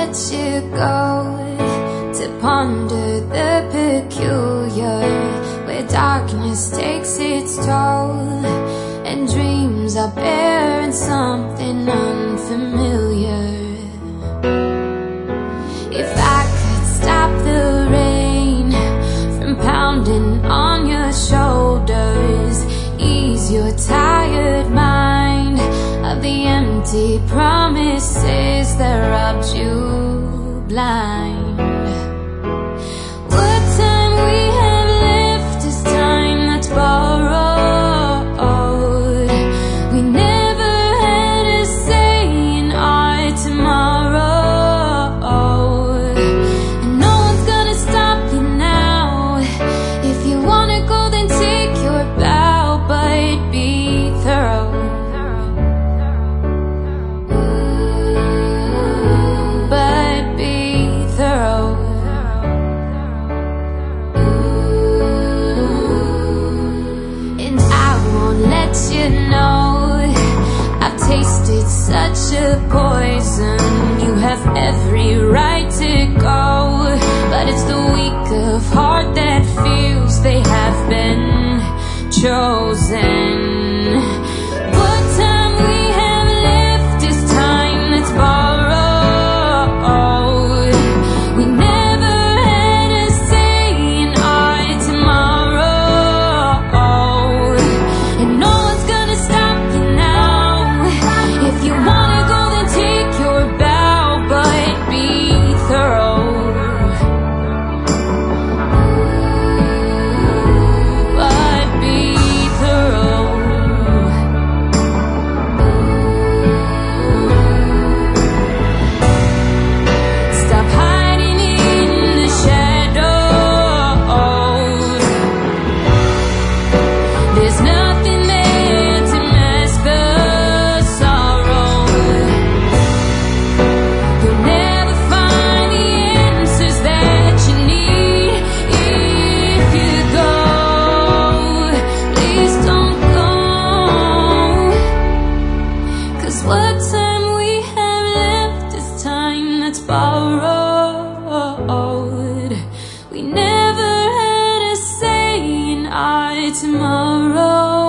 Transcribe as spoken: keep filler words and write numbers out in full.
let you go to ponder the peculiar, where darkness takes its toll and dreams are bearing something unfamiliar. If I could stop the rain from pounding on your shoulders, ease your tired mind of the empty promises that robbed you blind. What time we have left is time that's borrowed. We never had a say in our tomorrow, and no one's gonna stop you now. If you wanna go, then take your bow, but be thorough. You know, I've tasted such a poison. You have every right to go, but it's the weak of heart that feels they have been chosen. What time we have left is time that's borrowed. We never had a say in our tomorrow, and no what time we have left is time that's borrowed. We never had a say in our tomorrow.